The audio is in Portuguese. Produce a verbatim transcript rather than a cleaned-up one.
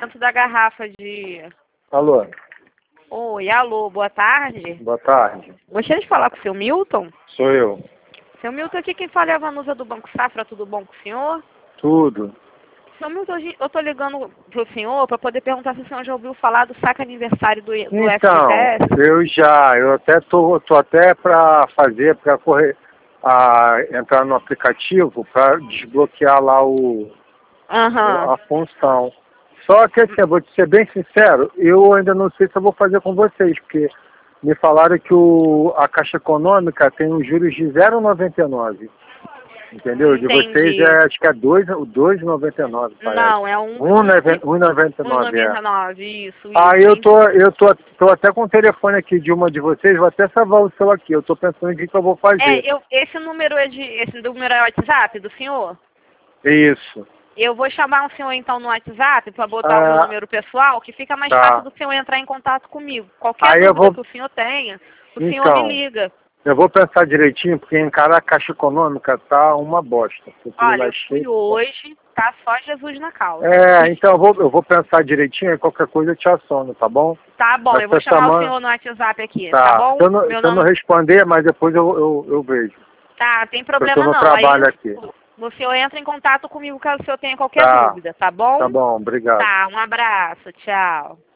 dentro da garrafa de... Alô? Oi, alô, boa tarde. Boa tarde. Gostaria de falar com o seu Milton? Sou eu. Seu Milton, aqui quem fala é a Vanusa do Banco Safra, tudo bom com o senhor? Tudo. Seu Milton, hoje eu tô ligando pro senhor para poder perguntar se o senhor já ouviu falar do saque aniversário do, do Então, F G T S. eu já, eu até tô, tô até para fazer, para correr, a, entrar no aplicativo para desbloquear lá o, Aham. a função. Só que assim, eu vou te ser bem sincero, eu ainda não sei se eu vou fazer com vocês, porque me falaram que o, a Caixa Econômica tem os juros de zero vírgula noventa e nove. Entendeu? De Entendi. vocês é, acho que é dois vírgula noventa e nove, parece. Não, é um... um vírgula noventa e um nove, é. noventa e nove, isso, isso. Ah, eu tô, eu tô, tô até com o telefone aqui de uma de vocês, vou até salvar o seu aqui. Eu tô pensando em o que que eu vou fazer. É, eu, esse número é de... Esse número é o WhatsApp do senhor? Isso. Eu vou chamar o senhor então no WhatsApp para botar o meu Ah, número pessoal, que fica mais tá. fácil do senhor entrar em contato comigo. Qualquer Aí eu dúvida vou, que o senhor tenha, o senhor então, me liga. eu vou pensar direitinho, porque encarar a Caixa Econômica tá uma bosta. Tudo Olha, lá eu fui cheio. hoje, tá só Jesus na causa. É, então eu vou, eu vou pensar direitinho e qualquer coisa eu te assono, tá bom? Tá bom, Mas eu vou essa chamar o semana- senhor no WhatsApp aqui, tá, Tá. bom? Se eu não, Meu se eu não nome... responder, mas depois eu, eu, eu vejo. Tá, tem Eu problema tô no não. Aí trabalho aqui. o senhor entra em contato comigo caso o senhor tenha qualquer Tá. dúvida, tá bom? Tá bom, obrigado. Tá, um abraço, tchau.